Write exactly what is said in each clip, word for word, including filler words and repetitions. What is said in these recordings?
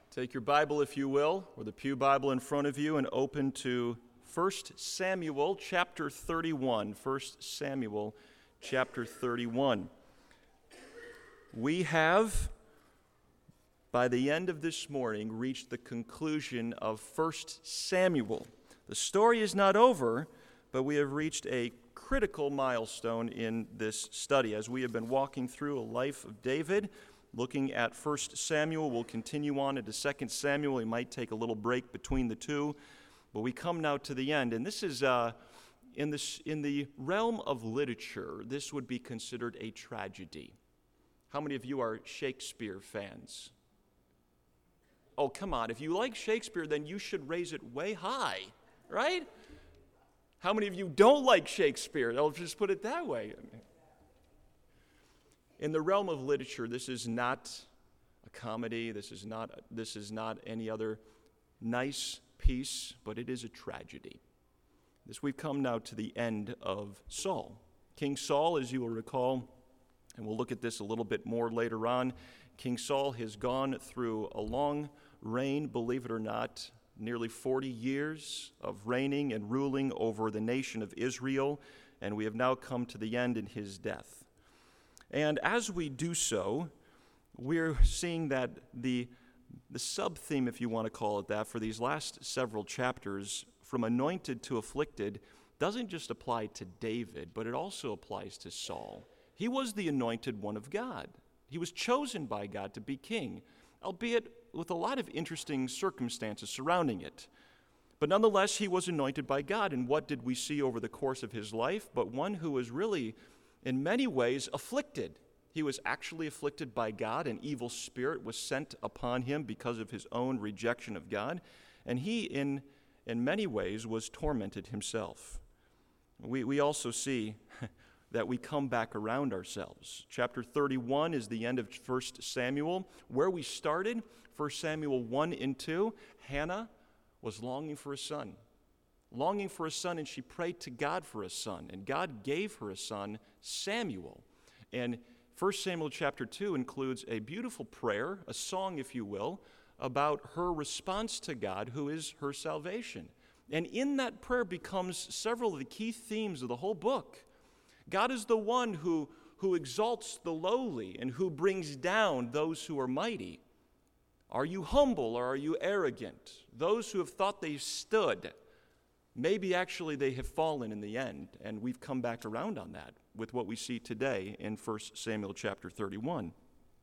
Take your Bible, if you will, or the pew Bible in front of you, and open to First Samuel chapter thirty-one. First Samuel chapter thirty-one. We have, by the end of this morning, reached the conclusion of First Samuel. The story is not over, but we have reached a critical milestone in this study. As we have been walking through a life of David, looking at First Samuel, we'll continue on into Second Samuel. We might take a little break between the two, but we come now to the end. And this is, uh, in, this, in the realm of literature, this would be considered a tragedy. How many of you are Shakespeare fans? Oh, come on. If you like Shakespeare, then you should raise it way high, right? How many of you don't like Shakespeare? I'll just put it that way. In the realm of literature, this is not a comedy. This is not, this is not any other nice piece, but it is a tragedy. This we've come now to the end of Saul. King Saul, as you will recall, and we'll look at this a little bit more later on, King Saul has gone through a long reign, believe it or not, nearly forty years of reigning and ruling over the nation of Israel, and we have now come to the end in his death. And as we do so, we're seeing that the, the sub-theme, if you want to call it that, for these last several chapters, from anointed to afflicted, doesn't just apply to David, but it also applies to Saul. He was the anointed one of God. He was chosen by God to be king, albeit with a lot of interesting circumstances surrounding it. But nonetheless, he was anointed by God, and what did we see over the course of his life? But one who was really, in many ways, afflicted. He was actually afflicted by God. An evil spirit was sent upon him because of his own rejection of God, and he, in, in many ways, was tormented himself. We, we also see that we come back around ourselves. Chapter thirty-one is the end of First Samuel. Where we started, First Samuel one and two, Hannah was longing for a son. Longing for a son, and she prayed to God for a son, and God gave her a son, Samuel. And First Samuel chapter two includes a beautiful prayer, a song, if you will, about her response to God, who is her salvation. And in that prayer becomes several of the key themes of the whole book. God is the one who, who exalts the lowly and who brings down those who are mighty. Are you humble or are you arrogant? Those who have thought they stood, maybe actually they have fallen in the end, and we've come back around on that with what we see today in First Samuel chapter thirty-one.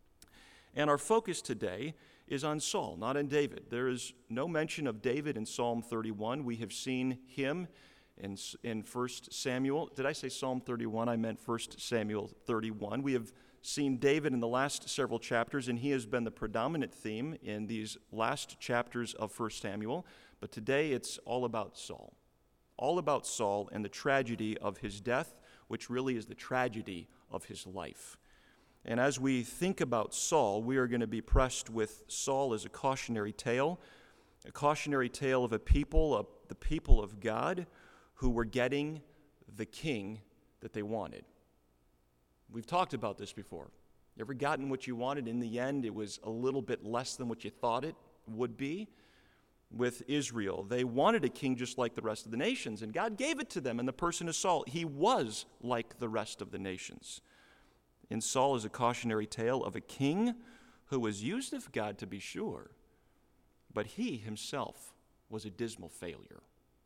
And our focus today is on Saul, not on David. There is no mention of David in Psalm thirty-one. We have seen him in, in First Samuel. Did I say Psalm thirty-one? I meant First Samuel thirty-one. We have seen David in the last several chapters, and he has been the predominant theme in these last chapters of First Samuel. But today it's all about Saul. All about Saul and the tragedy of his death, which really is the tragedy of his life. And as we think about Saul, we are going to be pressed with Saul as a cautionary tale, a cautionary tale of a people, of the people of God, who were getting the king that they wanted. We've talked about this before. You ever gotten what you wanted? In the end, it was a little bit less than what you thought it would be. With Israel, they wanted a king just like the rest of the nations, and God gave it to them in the person of Saul. He was like the rest of the nations. In Saul is a cautionary tale of a king who was used of God, to be sure, but he himself was a dismal failure.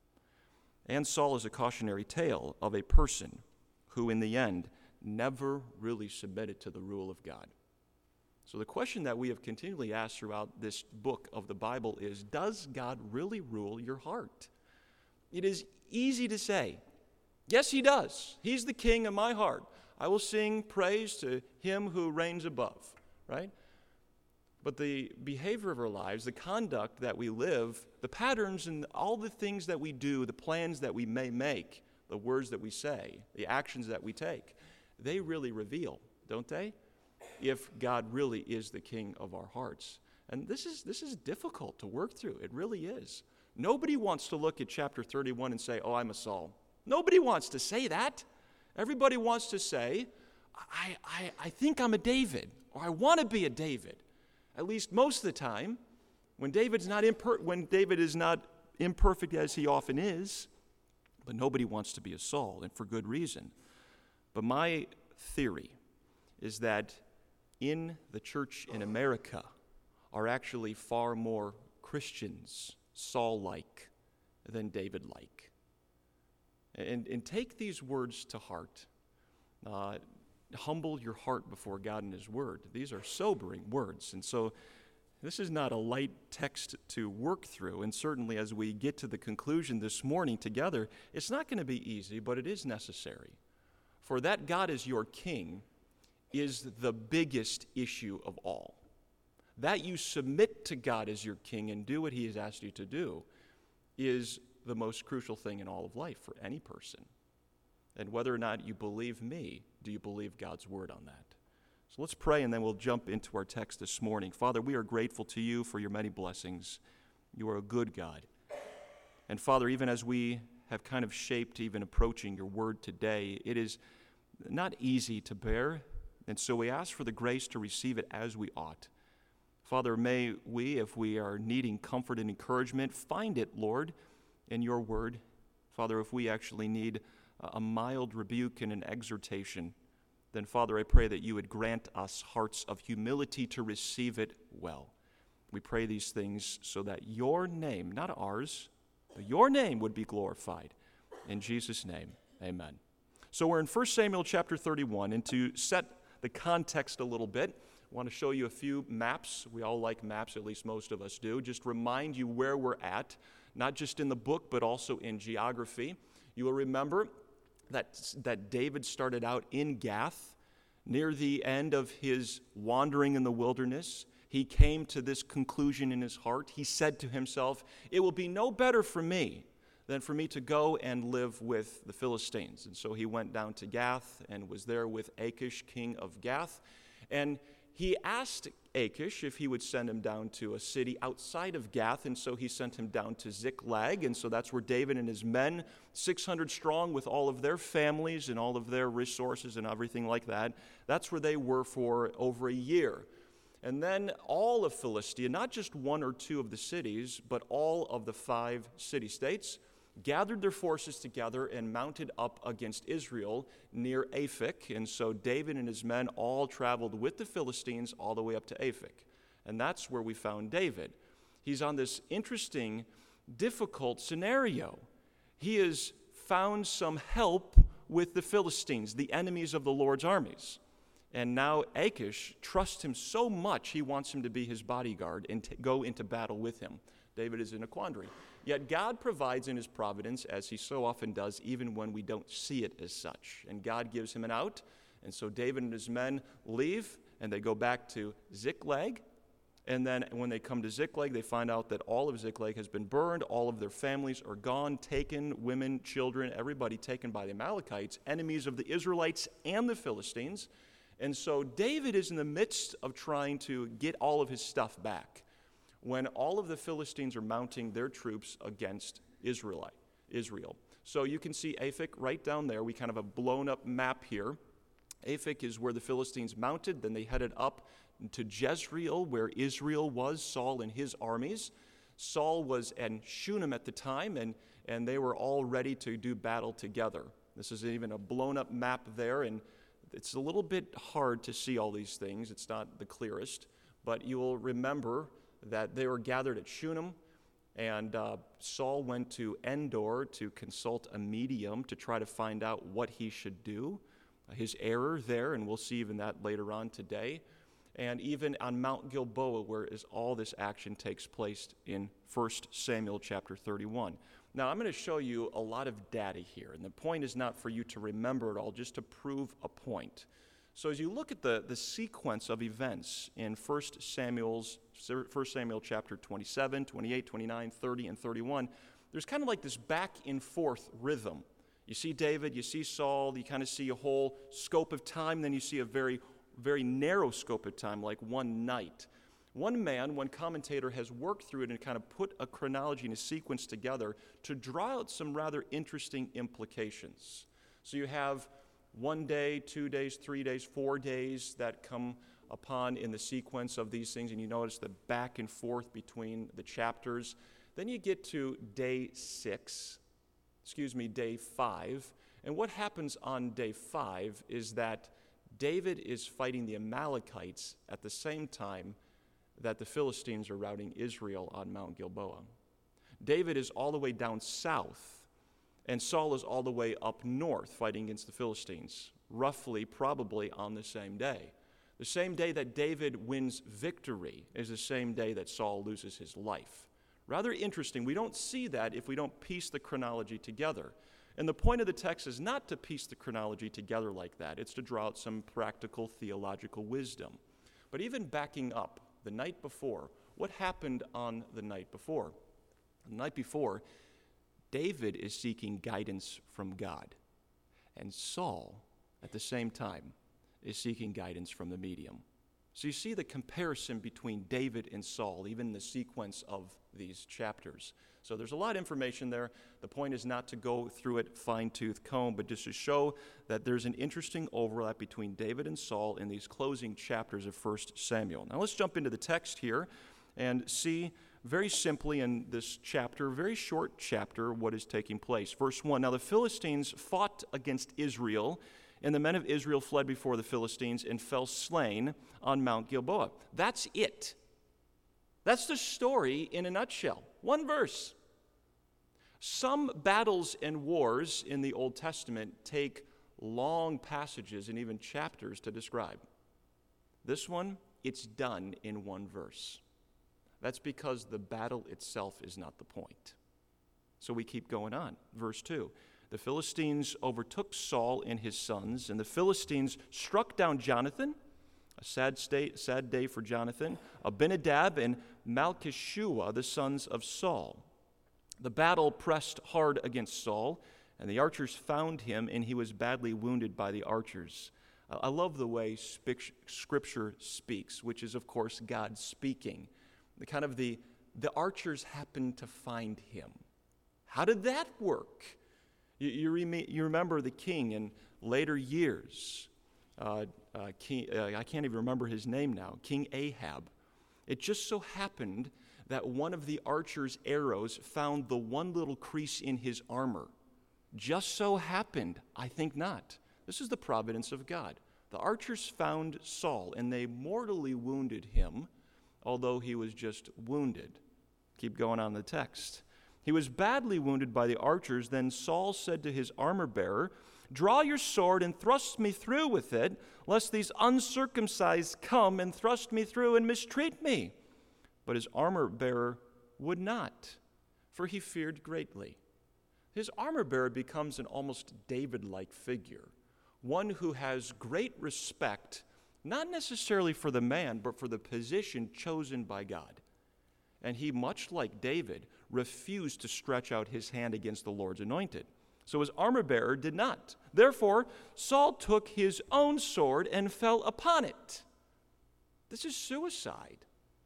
And Saul is a cautionary tale of a person who, in the end, never really submitted to the rule of God. So the question that we have continually asked throughout this book of the Bible is, does God really rule your heart? It is easy to say, yes, he does. He's the king of my heart. I will sing praise to him who reigns above, right? But the behavior of our lives, the conduct that we live, the patterns and all the things that we do, the plans that we may make, the words that we say, the actions that we take, they really reveal, don't they? If God really is the king of our hearts. And this is this is difficult to work through. It really is. Nobody wants to look at chapter thirty-one and say, oh, I'm a Saul. Nobody wants to say that. Everybody wants to say, I, I, I think I'm a David, or I want to be a David. At least most of the time, When David's not imper- when David is not imperfect as he often is, but nobody wants to be a Saul, and for good reason. But my theory is that in the church in America are actually far more Christians Saul-like than David-like. And, and take these words to heart. Uh, humble your heart before God and His Word. These are sobering words. And so this is not a light text to work through. And certainly as we get to the conclusion this morning together, it's not going to be easy, but it is necessary. For that God is your king is the biggest issue of all. That you submit to God as your king and do what He has asked you to do is the most crucial thing in all of life for any person. And whether or not you believe me, do you believe God's word on that? So let's pray, and then we'll jump into our text this morning. Father, we are grateful to you for your many blessings. You are a good God. And Father, even as we have kind of shaped even approaching your word today, it is not easy to bear, and so we ask for the grace to receive it as we ought. Father, may we, if we are needing comfort and encouragement, find it, Lord, in your word. Father, if we actually need a mild rebuke and an exhortation, then, Father, I pray that you would grant us hearts of humility to receive it well. We pray these things so that your name, not ours, but your name would be glorified. In Jesus' name, amen. So we're in First Samuel chapter thirty-one, and to set the context a little bit, I want to show you a few maps. We all like maps, at least most of us do. Just remind you where we're at, not just in the book, but also in geography. You will remember that, that David started out in Gath. Near the end of his wandering in the wilderness, he came to this conclusion in his heart. He said to himself, "It will be no better for me than for me to go and live with the Philistines." And so he went down to Gath and was there with Achish, king of Gath. And he asked Achish if he would send him down to a city outside of Gath, and so he sent him down to Ziklag, and so that's where David and his men, six hundred strong with all of their families and all of their resources and everything like that, that's where they were for over a year. And then all of Philistia, not just one or two of the cities, but all of the five city-states, gathered their forces together and mounted up against Israel near Aphek. And so David and his men all traveled with the Philistines all the way up to Aphek. And that's where we found David. He's on this interesting, difficult scenario. He has found some help with the Philistines, the enemies of the Lord's armies. And now Achish trusts him so much, he wants him to be his bodyguard and to go into battle with him. David is in a quandary. Yet God provides in his providence, as he so often does, even when we don't see it as such. And God gives him an out. And so David and his men leave, and they go back to Ziklag. And then when they come to Ziklag, they find out that all of Ziklag has been burned. All of their families are gone, taken, women, children, everybody taken by the Amalekites, enemies of the Israelites and the Philistines. And so David is in the midst of trying to get all of his stuff back when all of the Philistines are mounting their troops against Israel. Israel. So you can see Aphek right down there. We kind of have a blown-up map here. Aphek is where the Philistines mounted. Then they headed up to Jezreel, where Israel was, Saul and his armies. Saul was in Shunem at the time, and, and they were all ready to do battle together. This is even a blown-up map there, and it's a little bit hard to see all these things. It's not the clearest, but you will remember that they were gathered at Shunem, and uh, Saul went to Endor to consult a medium to try to find out what he should do, uh, his error there, and we'll see even that later on today. And even on Mount Gilboa, where is all this action takes place in First Samuel chapter thirty-one. Now, I'm going to show you a lot of data here, and the point is not for you to remember it all, just to prove a point. So as you look at the, the sequence of events in First Samuel's, First Samuel chapter twenty-seven, twenty-eight, twenty-nine, thirty, and thirty-one, there's kind of like this back and forth rhythm. You see David, you see Saul, you kind of see a whole scope of time, then you see a very, very narrow scope of time, like one night. One man, one commentator, has worked through it and kind of put a chronology and a sequence together to draw out some rather interesting implications. So you have one day, two days, three days, four days that come upon in the sequence of these things, and you notice the back and forth between the chapters. Then you get to day six, excuse me, day five, and what happens on day five is that David is fighting the Amalekites at the same time that the Philistines are routing Israel on Mount Gilboa. David is all the way down south, and Saul is all the way up north fighting against the Philistines, roughly, probably on the same day. The same day that David wins victory is the same day that Saul loses his life. Rather interesting. We don't see that if we don't piece the chronology together. And the point of the text is not to piece the chronology together like that. It's to draw out some practical theological wisdom. But even backing up, the night before, what happened on the night before? The night before, David is seeking guidance from God. And Saul, at the same time, is seeking guidance from the medium. So you see the comparison between David and Saul, even in the sequence of these chapters. So there's a lot of information there. The point is not to go through it fine-tooth comb, but just to show that there's an interesting overlap between David and Saul in these closing chapters of First Samuel. Now let's jump into the text here and see very simply in this chapter, very short chapter, what is taking place. Verse one, now the Philistines fought against Israel, and the men of Israel fled before the Philistines and fell slain on Mount Gilboa. That's it. That's the story in a nutshell. One verse. Some battles and wars in the Old Testament take long passages and even chapters to describe. This one, it's done in one verse. That's because the battle itself is not the point. So we keep going on. Verse two. The Philistines overtook Saul and his sons, and the Philistines struck down Jonathan, a sad, state, sad day for Jonathan, Abinadab, and Malchishua, the sons of Saul. The battle pressed hard against Saul, and the archers found him, and he was badly wounded by the archers. I love the way Scripture speaks, which is, of course, God speaking. The kind of the, the archers happened to find him. How did that work? You, you, rem- you remember the king in later years. Uh, uh, king, uh, I can't even remember his name now. King Ahab. It just so happened that one of the archer's arrows found the one little crease in his armor. Just so happened, I think not. This is the providence of God. The archers found Saul, and they mortally wounded him, although he was just wounded. Keep going on the text. He was badly wounded by the archers. Then Saul said to his armor-bearer, "Draw your sword and thrust me through with it, lest these uncircumcised come and thrust me through and mistreat me." But his armor-bearer would not, for he feared greatly. His armor-bearer becomes an almost David-like figure, one who has great respect, not necessarily for the man, but for the position chosen by God. And he, much like David, refused to stretch out his hand against the Lord's anointed. So his armor-bearer did not. Therefore, Saul took his own sword and fell upon it. This is suicide.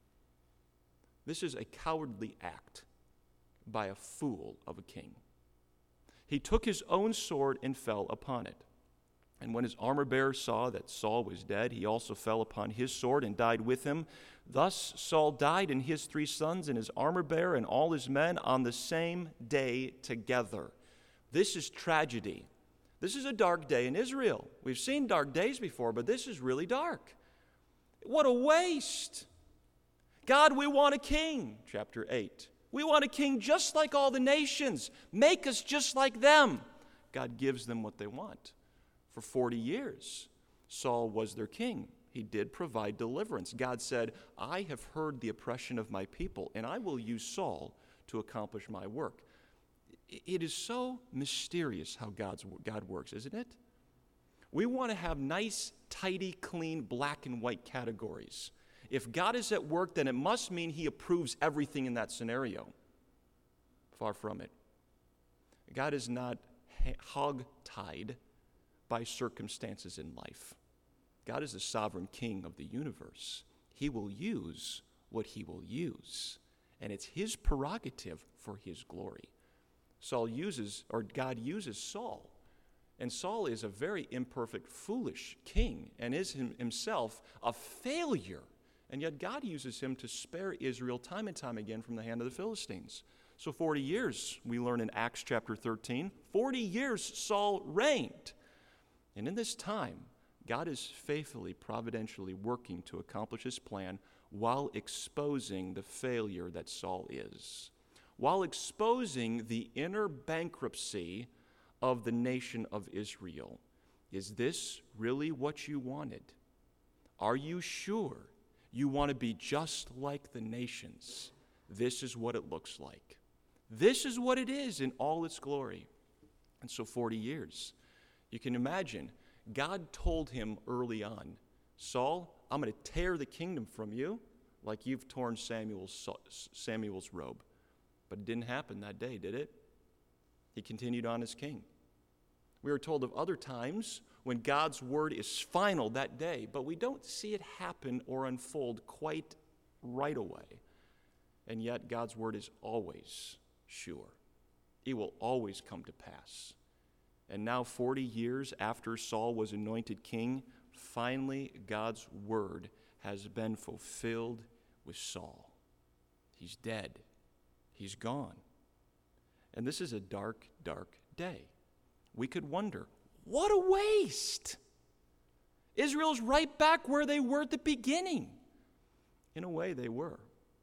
This is a cowardly act by a fool of a king. He took his own sword and fell upon it. And when his armor-bearer saw that Saul was dead, he also fell upon his sword and died with him. Thus Saul died, and his three sons, and his armor-bearer, and all his men on the same day together. This is tragedy. This is a dark day in Israel. We've seen dark days before, but this is really dark. What a waste. God, we want a king, chapter eight. We want a king just like all the nations. Make us just like them. God gives them what they want. For forty years, Saul was their king. He did provide deliverance. God said, "I have heard the oppression of my people, and I will use Saul to accomplish my work." It is so mysterious how God's, God works, isn't it? We want to have nice, tidy, clean, black and white categories. If God is at work, then it must mean he approves everything in that scenario. Far from it. God is not hog-tied by circumstances in life. God is the sovereign king of the universe. He will use what he will use, and it's his prerogative for his glory. Saul uses, or God uses Saul And Saul is a very imperfect, foolish king and is him, himself a failure. And yet God uses him to spare Israel time and time again from the hand of the Philistines. So forty years, we learn in Acts chapter thirteen, forty years Saul reigned. And in this time, God is faithfully, providentially working to accomplish his plan while exposing the failure that Saul is, while exposing the inner bankruptcy of the nation of Israel. Is this really what you wanted? Are you sure you want to be just like the nations? This is what it looks like. This is what it is in all its glory. And so forty years. You can imagine, God told him early on, Saul, I'm going to tear the kingdom from you like you've torn Samuel's, Samuel's robe. But it didn't happen that day, did it? He continued on as king. We are told of other times when God's word is final that day, but we don't see it happen or unfold quite right away. And yet God's word is always sure. It will always come to pass. And now forty years after Saul was anointed king, finally God's word has been fulfilled with Saul. He's dead. He's gone. And this is a dark, dark day. We could wonder, what a waste! Israel's right back where they were at the beginning. In a way, they were.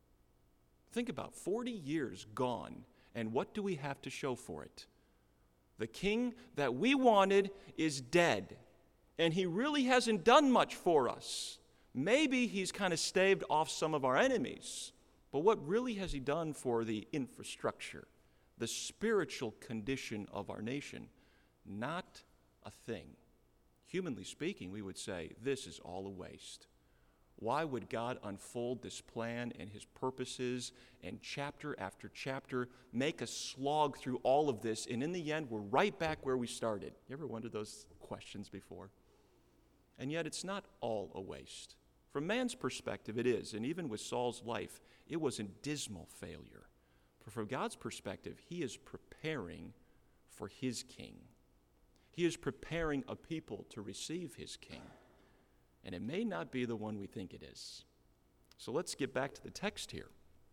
Think about forty years gone, and what do we have to show for it? The king that we wanted is dead, and he really hasn't done much for us. Maybe he's kind of staved off some of our enemies, but what really has he done for the infrastructure, the spiritual condition of our nation? Not a thing. Humanly speaking, we would say, this is all a waste. Why would God unfold this plan and his purposes and chapter after chapter, make us slog through all of this, and in the end, we're right back where we started? You ever wondered those questions before? And yet, it's not all a waste. From man's perspective, it is, and even with Saul's life, it was a dismal failure. But from God's perspective, he is preparing for his king. He is preparing a people to receive his king. And it may not be the one we think it is. So let's get back to the text here.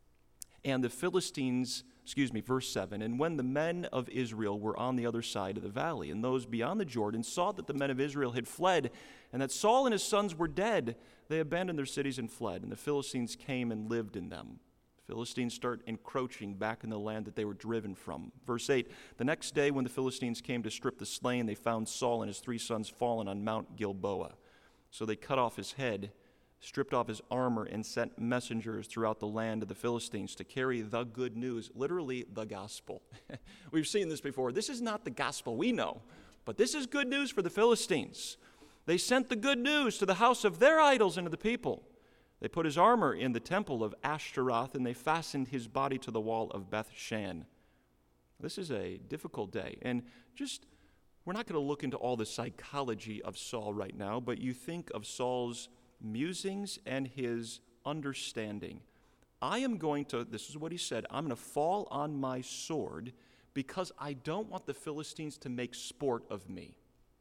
And the Philistines, excuse me, verse seven, and when the men of Israel were on the other side of the valley, and those beyond the Jordan saw that the men of Israel had fled, and that Saul and his sons were dead, they abandoned their cities and fled, and the Philistines came and lived in them. The Philistines start encroaching back in the land that they were driven from. Verse eight, the next day when the Philistines came to strip the slain, they found Saul and his three sons fallen on Mount Gilboa. So they cut off his head, stripped off his armor, and sent messengers throughout the land of the Philistines to carry the good news, literally the gospel. We've seen this before. This is not the gospel we know, but this is good news for the Philistines. They sent the good news to the house of their idols and to the people. They put his armor in the temple of Ashtaroth, and they fastened his body to the wall of Beth-shan. This is a difficult day, and just we're not going to look into all the psychology of Saul right now, but you think of Saul's musings and his understanding. I am going to, this is what he said, I'm going to fall on my sword because I don't want the Philistines to make sport of me.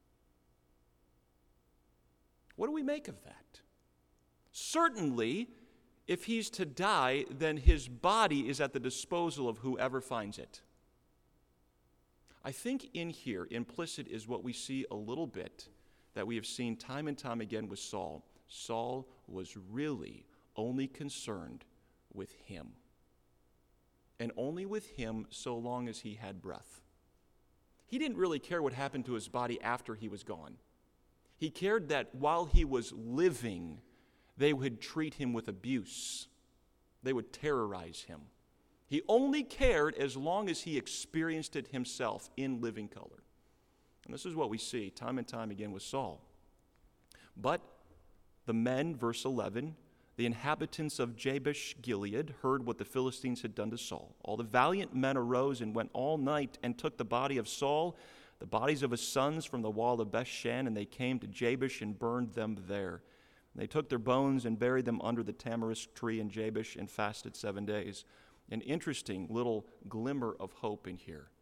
What do we make of that? Certainly, if he's to die, then his body is at the disposal of whoever finds it. I think in here, implicit is what we see a little bit that we have seen time and time again with Saul. Saul was really only concerned with him, and only with him so long as he had breath. He didn't really care what happened to his body after he was gone. He cared that while he was living, they would treat him with abuse. They would terrorize him. He only cared as long as he experienced it himself in living color. And this is what we see time and time again with Saul. But the men, verse eleven, the inhabitants of Jabesh Gilead heard what the Philistines had done to Saul. All the valiant men arose and went all night and took the body of Saul, the bodies of his sons from the wall of Beth-shan, and they came to Jabesh and burned them there. They took their bones and buried them under the tamarisk tree in Jabesh and fasted seven days. An interesting little glimmer of hope in here.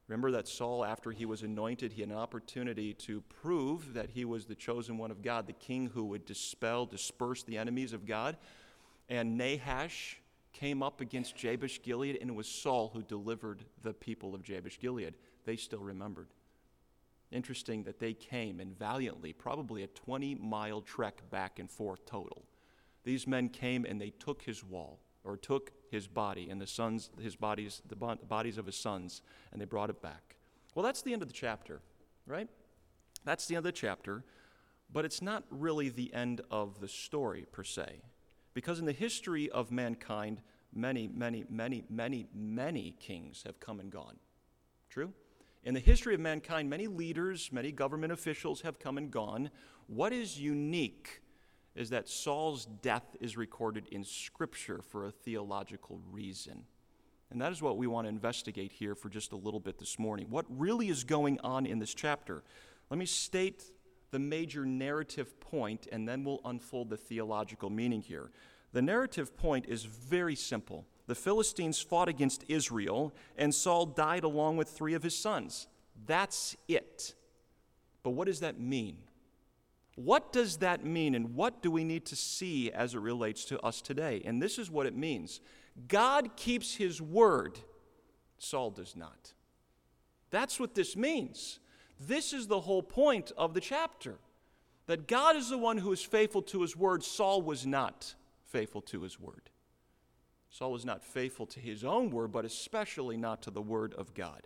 Remember that Saul, after he was anointed, he had an opportunity to prove that he was the chosen one of God, the king who would dispel, disperse the enemies of God. And Nahash came up against Jabesh Gilead, and it was Saul who delivered the people of Jabesh Gilead. They still remembered. Interesting that they came and valiantly, probably a twenty-mile trek back and forth total. These men came and they took his wall, or took his body and the sons, his bodies, the bodies of his sons, and they brought it back. Well, that's the end of the chapter, right? That's the end of the chapter, but it's not really the end of the story per se, because in the history of mankind, many, many, many, many, many kings have come and gone. True? In the history of mankind, many leaders, many government officials have come and gone. What is unique is that Saul's death is recorded in Scripture for a theological reason. And that is what we want to investigate here for just a little bit this morning. What really is going on in this chapter? Let me state the major narrative point, and then we'll unfold the theological meaning here. The narrative point is very simple. The Philistines fought against Israel, and Saul died along with three of his sons. That's it. But what does that mean? What does that mean, and what do we need to see as it relates to us today? And this is what it means. God keeps his word. Saul does not. That's what this means. This is the whole point of the chapter. That God is the one who is faithful to his word. Saul was not faithful to his word. Saul was not faithful to his own word, but especially not to the word of God.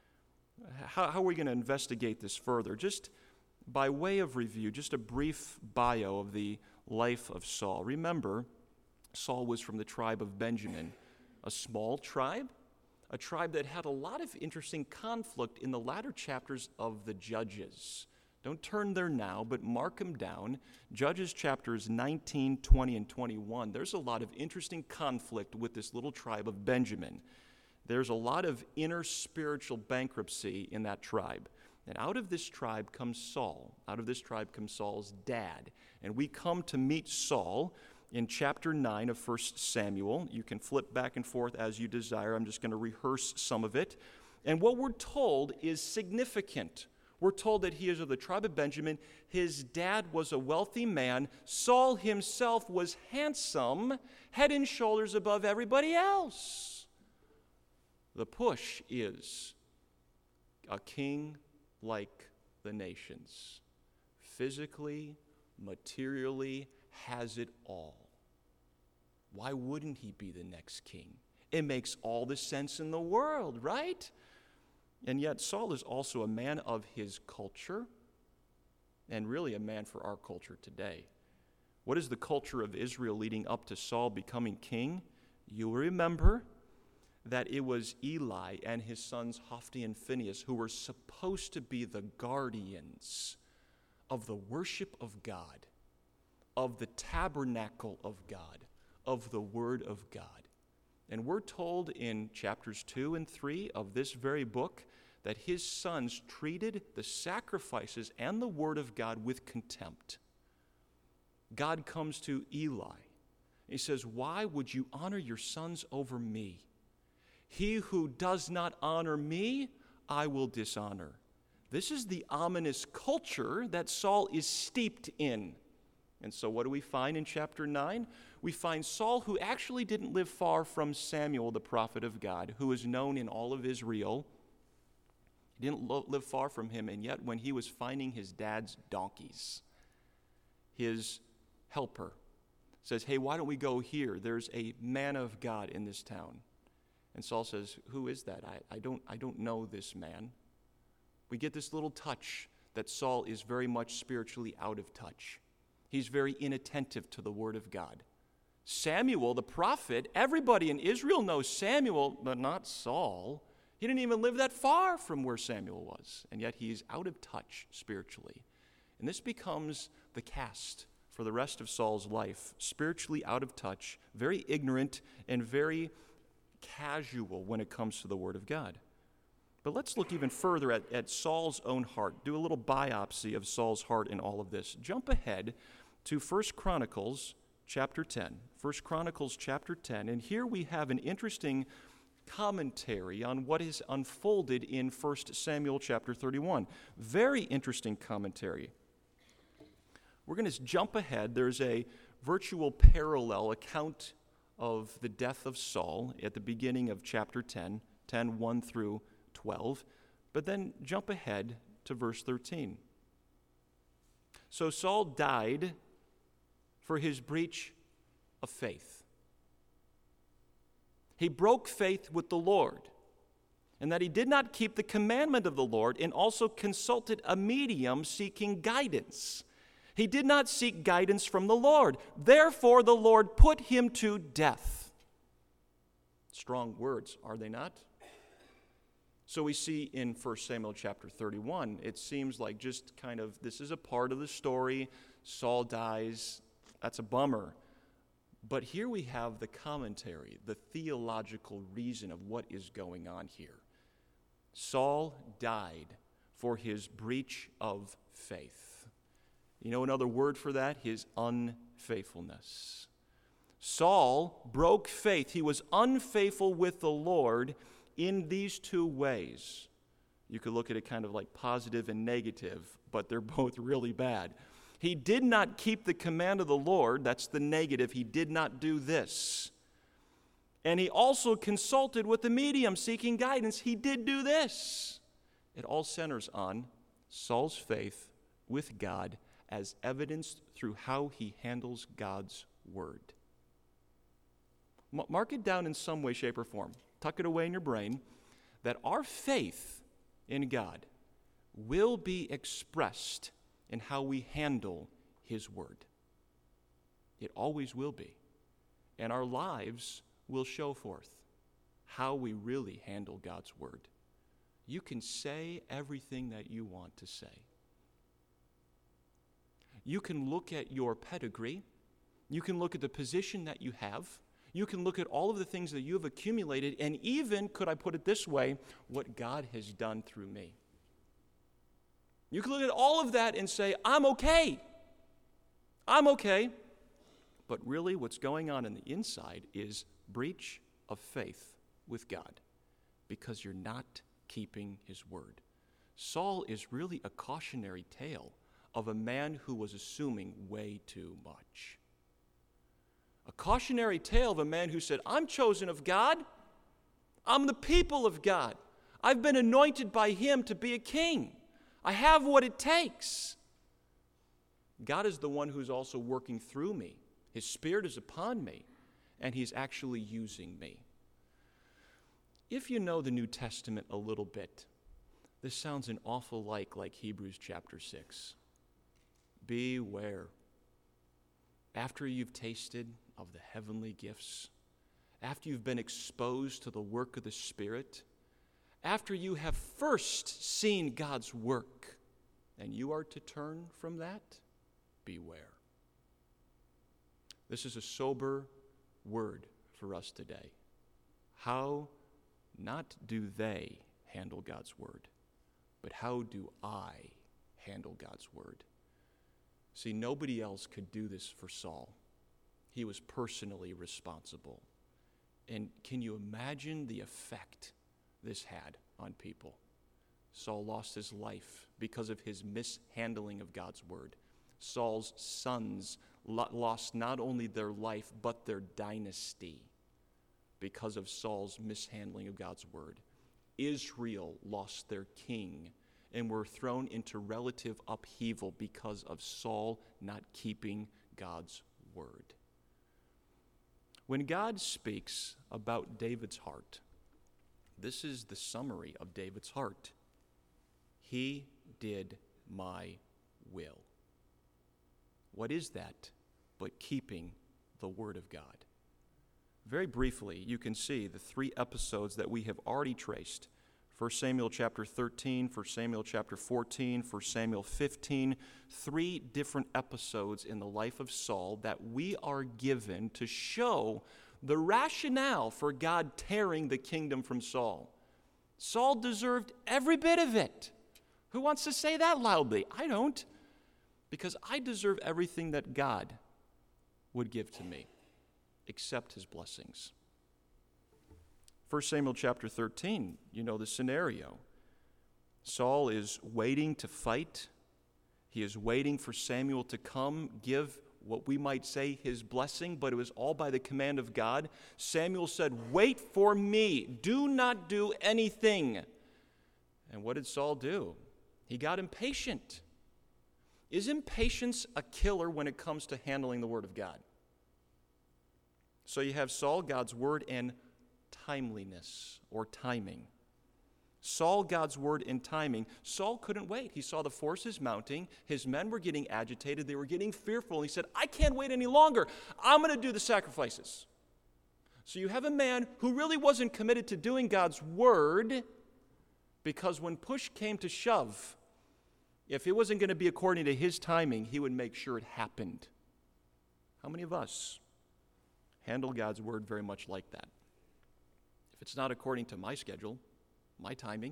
How, how are we going to investigate this further? Just by way of review, just a brief bio of the life of Saul. Remember, Saul was from the tribe of Benjamin, a small tribe, a tribe that had a lot of interesting conflict in the latter chapters of the Judges. Don't turn there now, but mark them down. Judges chapters nineteen, twenty, and twenty-one. There's a lot of interesting conflict with this little tribe of Benjamin. There's a lot of inner spiritual bankruptcy in that tribe. And out of this tribe comes Saul. Out of this tribe comes Saul's dad. And we come to meet Saul in chapter nine of First Samuel. You can flip back and forth as you desire. I'm just going to rehearse some of it. And what we're told is significant. We're told that he is of the tribe of Benjamin. His dad was a wealthy man. Saul himself was handsome, head and shoulders above everybody else. The push is a king like the nations. Physically, materially, has it all. Why wouldn't he be the next king? It makes all the sense in the world, right? And yet Saul is also a man of his culture, and really a man for our culture today. What is the culture of Israel leading up to Saul becoming king? You'll remember that it was Eli and his sons Hophni and Phinehas who were supposed to be the guardians of the worship of God, of the tabernacle of God, of the Word of God. And we're told in chapters two and three of this very book that his sons treated the sacrifices and the Word of God with contempt. God comes to Eli. He says, "Why would you honor your sons over me? He who does not honor me, I will dishonor." This is the ominous culture that Saul is steeped in. And so what do we find in chapter nine? We find Saul, who actually didn't live far from Samuel, the prophet of God, who is known in all of Israel. He didn't lo- live far from him, and yet when he was finding his dad's donkeys, his helper says, "Hey, why don't we go here? There's a man of God in this town." And Saul says, "Who is that? I, I don't I don't know this man." We get this little touch that Saul is very much spiritually out of touch. He's very inattentive to the Word of God. Samuel, the prophet, everybody in Israel knows Samuel, but not Saul. He didn't even live that far from where Samuel was, and yet he's out of touch spiritually. And this becomes the cast for the rest of Saul's life, spiritually out of touch, very ignorant, and very casual when it comes to the Word of God. But let's look even further at, at Saul's own heart, do a little biopsy of Saul's heart in all of this. Jump ahead to First Chronicles chapter ten. First Chronicles chapter ten, and here we have an interesting commentary on what is unfolded in First Samuel chapter thirty-one. Very interesting commentary. We're going to jump ahead. There's a virtual parallel account of the death of Saul at the beginning of chapter ten, ten, one through twelve. But then jump ahead to verse thirteen. So Saul died for his breach of faith. He broke faith with the Lord, and that he did not keep the commandment of the Lord, and also consulted a medium seeking guidance. He did not seek guidance from the Lord. Therefore, the Lord put him to death. Strong words, are they not? So we see in First Samuel chapter thirty-one, it seems like just kind of, this is a part of the story. Saul dies. That's a bummer. But here we have the commentary, the theological reason of what is going on here. Saul died for his breach of faith. You know another word for that? His unfaithfulness. Saul broke faith. He was unfaithful with the Lord in these two ways. You could look at it kind of like positive and negative, but they're both really bad. He did not keep the command of the Lord. That's the negative. He did not do this. And he also consulted with the medium seeking guidance. He did do this. It all centers on Saul's faith with God as evidenced through how he handles God's word. Mark it down in some way, shape, or form. Tuck it away in your brain that our faith in God will be expressed in how we handle his word. It always will be. And our lives will show forth how we really handle God's word. You can say everything that you want to say. You can look at your pedigree. You can look at the position that you have. You can look at all of the things that you have accumulated, and even, could I put it this way, what God has done through me. You can look at all of that and say, I'm okay. I'm okay. But really what's going on in the inside is breach of faith with God because you're not keeping his word. Saul is really a cautionary tale of a man who was assuming way too much. A cautionary tale of a man who said, I'm chosen of God. I'm the people of God. I've been anointed by him to be a king. I have what it takes. God is the one who's also working through me. His Spirit is upon me, and he's actually using me. If you know the New Testament a little bit, this sounds an awful like like Hebrews chapter six. Beware. After you've tasted of the heavenly gifts, after you've been exposed to the work of the Spirit, after you have first seen God's work, and you are to turn from that, beware. This is a sober word for us today. How not do they handle God's word, but how do I handle God's word? See, nobody else could do this for Saul. He was personally responsible. And can you imagine the effect this had on people? Saul lost his life because of his mishandling of God's word. Saul's sons lost not only their life, but their dynasty because of Saul's mishandling of God's word. Israel lost their king and were thrown into relative upheaval because of Saul not keeping God's word. When God speaks about David's heart, this is the summary of David's heart. He did my will. What is that but keeping the word of God? Very briefly, you can see the three episodes that we have already traced. First Samuel chapter thirteen, First Samuel chapter fourteen, First Samuel fifteen, three different episodes in the life of Saul that we are given to show the rationale for God tearing the kingdom from Saul. Saul deserved every bit of it. Who wants to say that loudly? I don't. Because I deserve everything that God would give to me, except his blessings. First Samuel chapter thirteen, you know the scenario. Saul is waiting to fight. He is waiting for Samuel to come, give what we might say his blessing, but it was all by the command of God. Samuel said, "Wait for me. Do not do anything." And what did Saul do? He got impatient. Is impatience a killer when it comes to handling the Word of God? So you have Saul, God's Word, and timeliness or timing. Saul, God's Word, and timing. Saul couldn't wait. He saw the forces mounting. His men were getting agitated. They were getting fearful. And he said, "I can't wait any longer. I'm going to do the sacrifices." So you have a man who really wasn't committed to doing God's Word, because when push came to shove, if it wasn't going to be according to his timing, he would make sure it happened. How many of us handle God's Word very much like that? If it's not according to my schedule, my timing,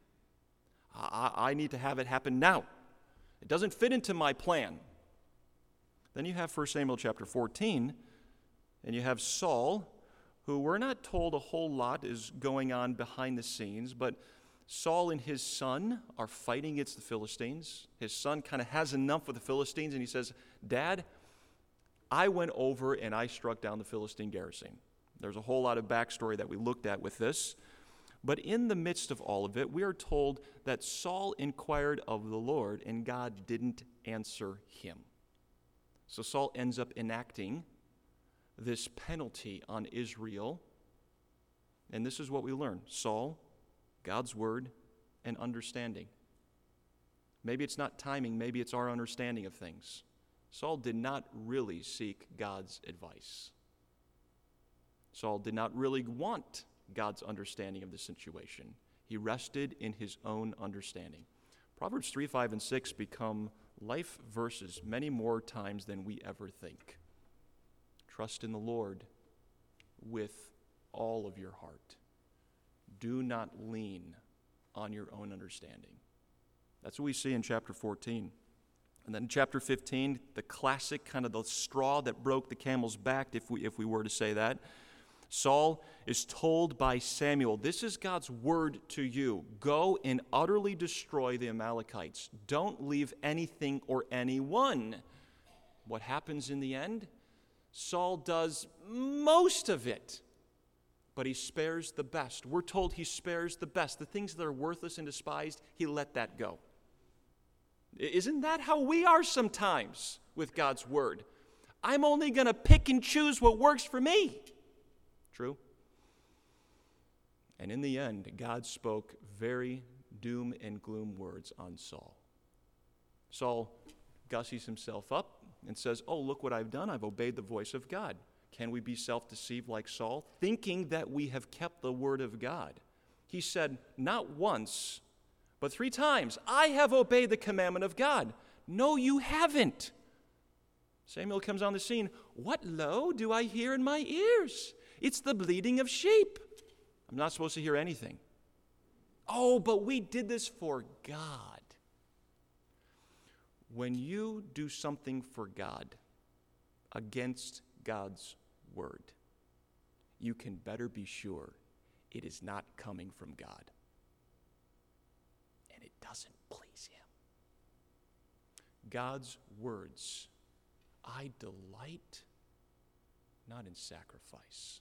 I, I need to have it happen now. It doesn't fit into my plan. Then you have First Samuel chapter fourteen, and you have Saul, who we're not told a whole lot is going on behind the scenes, but Saul and his son are fighting against the Philistines. His son kind of has enough with the Philistines, and he says, "Dad, I went over and I struck down the Philistine garrison." There's a whole lot of backstory that we looked at with this. But in the midst of all of it, we are told that Saul inquired of the Lord, and God didn't answer him. So Saul ends up enacting this penalty on Israel. And this is what we learn. Saul, God's Word, and understanding. Maybe it's not timing, maybe it's our understanding of things. Saul did not really seek God's advice. Saul did not really want God's understanding of the situation. He rested in his own understanding. Proverbs three, five, and six become life verses many more times than we ever think. Trust in the Lord with all of your heart. Do not lean on your own understanding. That's what we see in chapter fourteen. And then in chapter fifteen, the classic, kind of the straw that broke the camel's back, if we, if we were to say that. Saul is told by Samuel, "This is God's word to you. Go and utterly destroy the Amalekites. Don't leave anything or anyone." What happens in the end? Saul does most of it, but he spares the best. We're told he spares the best. The things that are worthless and despised, he let that go. Isn't that how we are sometimes with God's word? I'm only going to pick and choose what works for me. True? And in the end, God spoke very doom and gloom words on Saul. Saul gussies himself up and says, "Oh, look what I've done. I've obeyed the voice of God." Can we be self-deceived like Saul, thinking that we have kept the word of God? He said, not once, but three times, "I have obeyed the commandment of God." No, you haven't. Samuel comes on the scene. "What, lo, do I hear in my ears? It's the bleating of sheep." I'm not supposed to hear anything. "Oh, but we did this for God." When you do something for God against God's word, you can better be sure it is not coming from God. And it doesn't please him. God's words, "I delight not in sacrifice.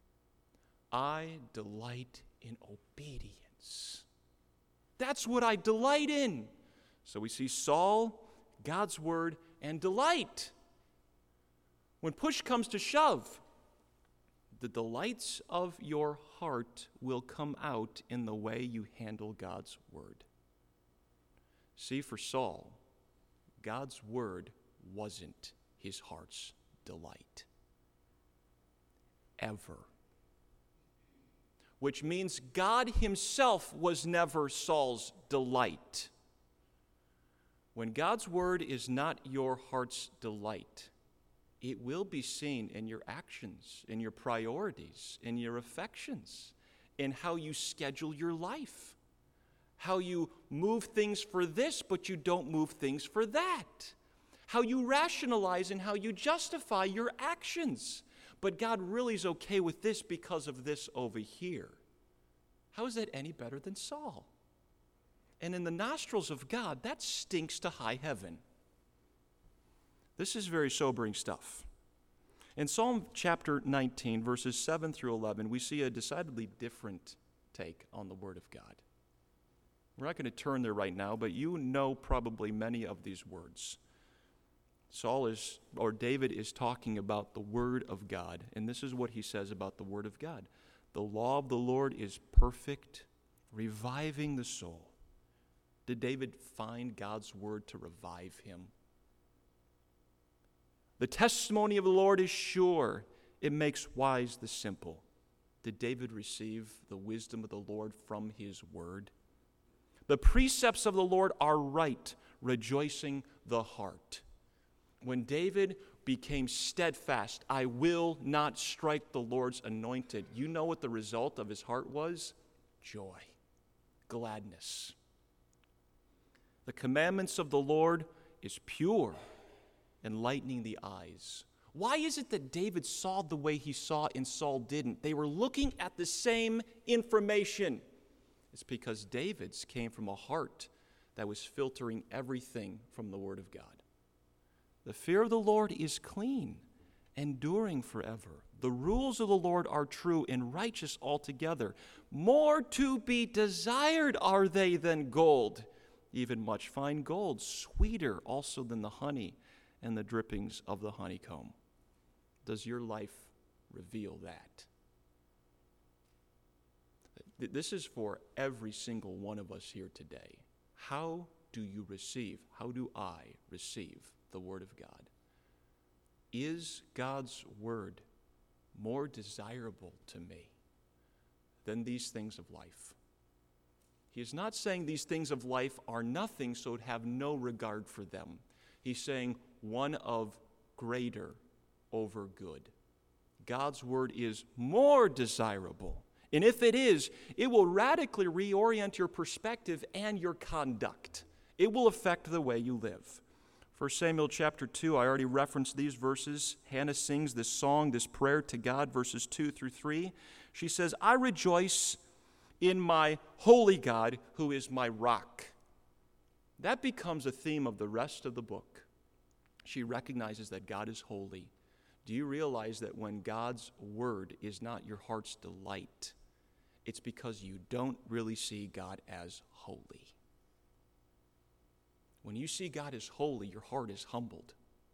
I delight in obedience." That's what I delight in. So we see Saul, God's word, and delight. When push comes to shove, the delights of your heart will come out in the way you handle God's word. See, for Saul, God's word wasn't his heart's delight. Ever. Which means God himself was never Saul's delight. When God's word is not your heart's delight, it will be seen in your actions, in your priorities, in your affections, in how you schedule your life, how you move things for this, but you don't move things for that, how you rationalize and how you justify your actions. but God really is okay with this because of this over here. How is that any better than Saul? And in the nostrils of God, that stinks to high heaven. This is very sobering stuff. In Psalm chapter nineteen, verses seven through eleven, we see a decidedly different take on the Word of God. We're not going to turn there right now, but you know probably many of these words. Saul is, or David is talking about the Word of God, and this is what he says about the Word of God. The law of the Lord is perfect, reviving the soul. Did David find God's Word to revive him? The testimony of the Lord is sure. It makes wise the simple. Did David receive the wisdom of the Lord from his word? The precepts of the Lord are right, rejoicing the heart. When David became steadfast, I will not strike the Lord's anointed, you know what the result of his heart was? Joy, gladness. The commandments of the Lord is pure, enlightening the eyes. Why is it that David saw the way he saw and Saul didn't? They were looking at the same information. It's because David's came from a heart that was filtering everything from the Word of God. The fear of the Lord is clean, enduring forever. The rules of the Lord are true and righteous altogether. More to be desired are they than gold, even much fine gold, sweeter also than the honey and the drippings of the honeycomb. Does your life reveal that? This is for every single one of us here today. How do you receive, how do I receive the Word of God? Is God's Word more desirable to me than these things of life? He is not saying these things of life are nothing, so have no regard for them. He's saying one of greater over good. God's Word is more desirable. And if it is, it will radically reorient your perspective and your conduct. It will affect the way you live. First Samuel chapter two, I already referenced these verses. Hannah sings this song, this prayer to God, verses two through three. She says, I rejoice in my holy God, who is my rock. That becomes a theme of the rest of the book. She recognizes that God is holy. Do you realize that when God's word is not your heart's delight, it's because you don't really see God as holy? When you see God as holy, your heart is humbled.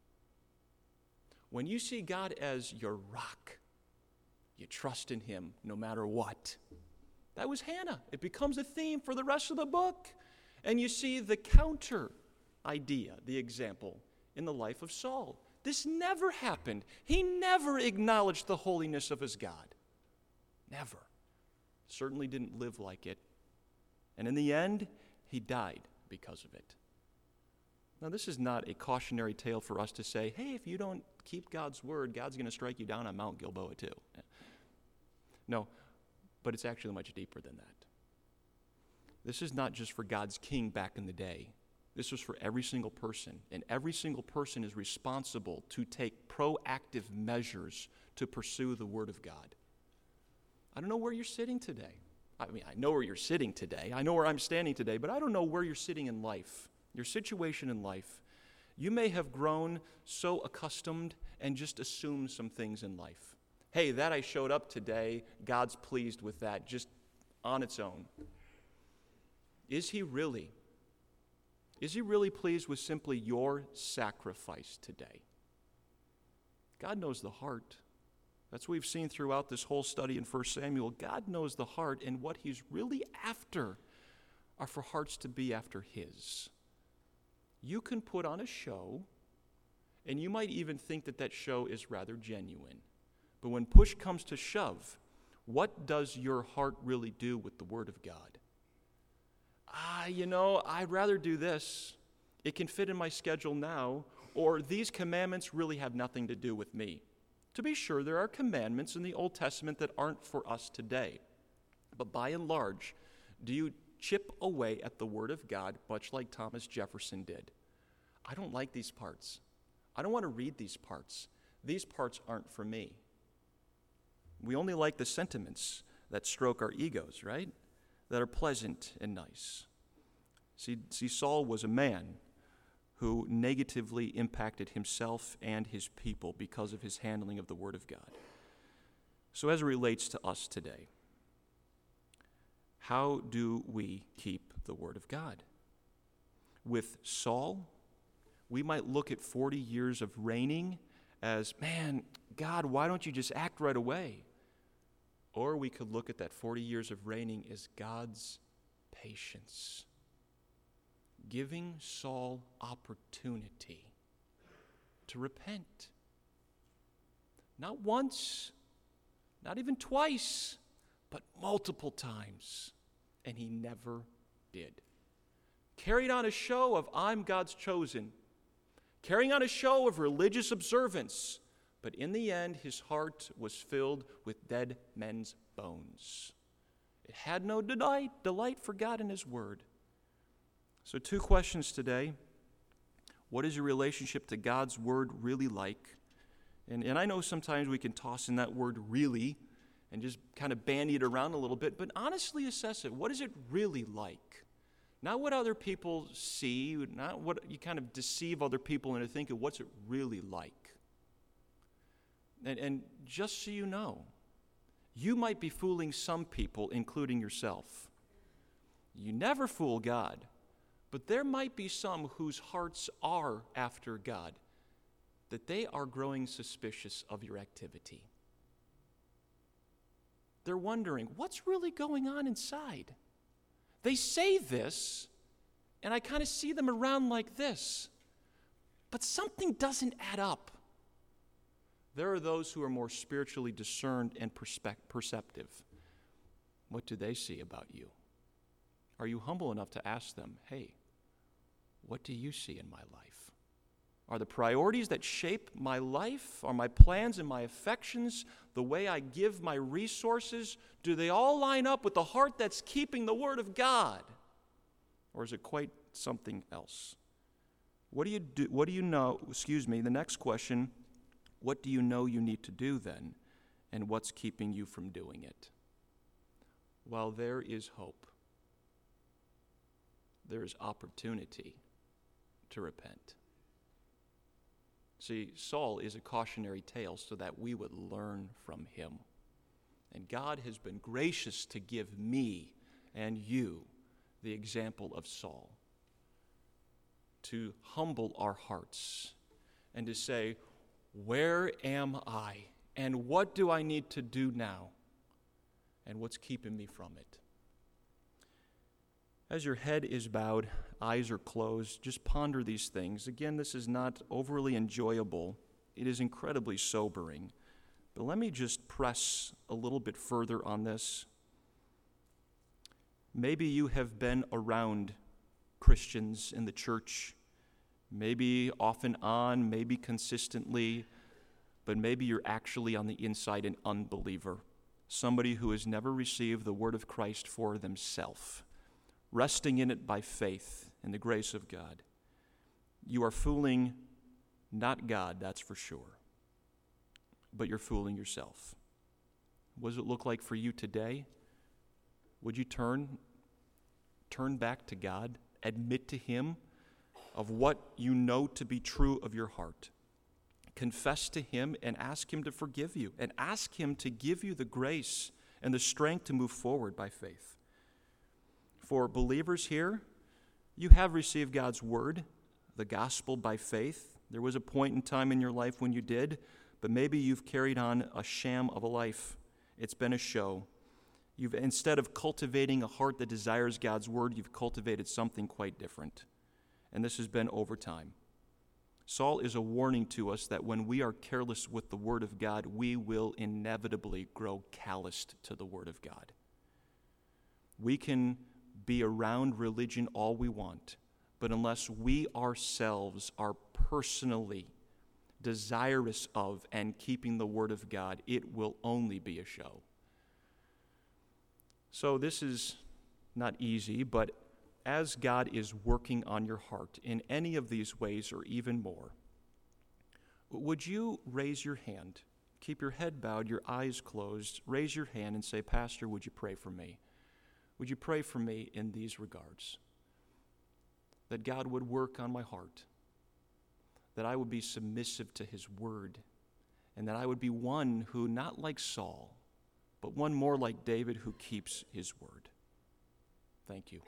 When you see God as your rock, you trust in Him no matter what. That was Hannah. It becomes a theme for the rest of the book. And you see the counter idea, the example, in the life of Saul. This never happened. He never acknowledged the holiness of his God. Never. Certainly didn't live like it. And in the end, he died because of it. Now, this is not a cautionary tale for us to say, hey, if you don't keep God's word, God's going to strike you down on Mount Gilboa too. No, but it's actually much deeper than that. This is not just for God's king back in the day. This was for every single person, and every single person is responsible to take proactive measures to pursue the Word of God. I don't know where you're sitting today. I mean, I know where you're sitting today. I know where I'm standing today, but I don't know where you're sitting in life, your situation in life. You may have grown so accustomed and just assumed some things in life. Hey, that I showed up today, God's pleased with that, just on its own. Is He really? Is He really pleased with simply your sacrifice today? God knows the heart. That's what we've seen throughout this whole study in First Samuel. God knows the heart, and what He's really after are for hearts to be after His. You can put on a show, and you might even think that that show is rather genuine. But when push comes to shove, what does your heart really do with the Word of God? Ah, you know, I'd rather do this. It can fit in my schedule now, or these commandments really have nothing to do with me. To be sure, there are commandments in the Old Testament that aren't for us today. But by and large, do you chip away at the Word of God much like Thomas Jefferson did? I don't like these parts. I don't want to read these parts. These parts aren't for me. We only like the sentiments that stroke our egos, right? That are pleasant and nice. See, see, Saul was a man who negatively impacted himself and his people because of his handling of the Word of God. So as it relates to us today, how do we keep the Word of God? With Saul, we might look at forty years of reigning as, man, God, why don't you just act right away? Or we could look at that forty years of reigning as God's patience, giving Saul opportunity to repent. Not once, not even twice, but multiple times. And he never did. Carried on a show of, I'm God's chosen. Carrying on a show of religious observance. But in the end, his heart was filled with dead men's bones. It had no delight, delight for God in his word. So two questions today. What is your relationship to God's word really like? And, and I know sometimes we can toss in that word really and just kind of bandy it around a little bit, but honestly assess it. What is it really like? Not what other people see, not what you kind of deceive other people into thinking, what's it really like? And, and just so you know, you might be fooling some people, including yourself. You never fool God, but there might be some whose hearts are after God, that they are growing suspicious of your activity. They're wondering, what's really going on inside? They say this, and I kind of see them around like this, but something doesn't add up. There are those who are more spiritually discerned and perspe- perceptive. What do they see about you? Are you humble enough to ask them, hey, what do you see in my life? Are the priorities that shape my life, are my plans and my affections, the way I give my resources, do they all line up with the heart that's keeping the Word of God? Or is it quite something else? What do you do, what do you know, excuse me, the next question, what do you know you need to do then, and what's keeping you from doing it? While there is hope, there is opportunity to repent. See, Saul is a cautionary tale so that we would learn from him. And God has been gracious to give me and you the example of Saul, to humble our hearts and to say, where am I? And what do I need to do now? And what's keeping me from it? As your head is bowed, eyes are closed, just ponder these things. Again, this is not overly enjoyable. It is incredibly sobering. But let me just press a little bit further on this. Maybe you have been around Christians in the church, maybe off and on, maybe consistently, but maybe you're actually on the inside an unbeliever, somebody who has never received the word of Christ for themselves, resting in it by faith in the grace of God. You are fooling not God, that's for sure, but you're fooling yourself. What does it look like for you today? Would you turn, turn back to God, admit to Him of what you know to be true of your heart? Confess to Him and ask Him to forgive you, and ask Him to give you the grace and the strength to move forward by faith. For believers here, you have received God's word, the gospel by faith. There was a point in time in your life when you did, but maybe you've carried on a sham of a life. It's been a show. You've, instead of cultivating a heart that desires God's word, you've cultivated something quite different. And this has been over time. Saul is a warning to us that when we are careless with the word of God, we will inevitably grow calloused to the word of God. We can be around religion all we want, but unless we ourselves are personally desirous of and keeping the word of God, it will only be a show. So this is not easy, but as God is working on your heart in any of these ways or even more, would you raise your hand keep your head bowed, your eyes closed, raise your hand and say, Pastor, would you pray for me? Would you pray for me in these regards? That God would work on my heart, that I would be submissive to his word, and that I would be one who, not like Saul, but one more like David who keeps his word. Thank you.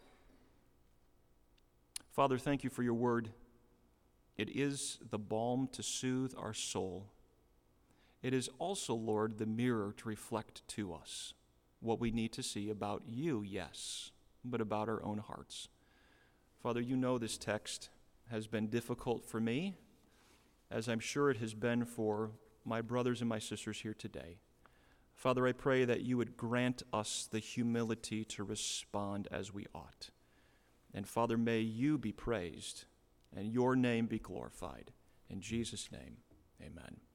Father, thank you for your word. It is the balm to soothe our soul. It is also, Lord, the mirror to reflect to us what we need to see about you, yes, but about our own hearts. Father, you know this text has been difficult for me, as I'm sure it has been for my brothers and my sisters here today. Father, I pray that you would grant us the humility to respond as we ought. And Father, may you be praised and your name be glorified. In Jesus' name, amen.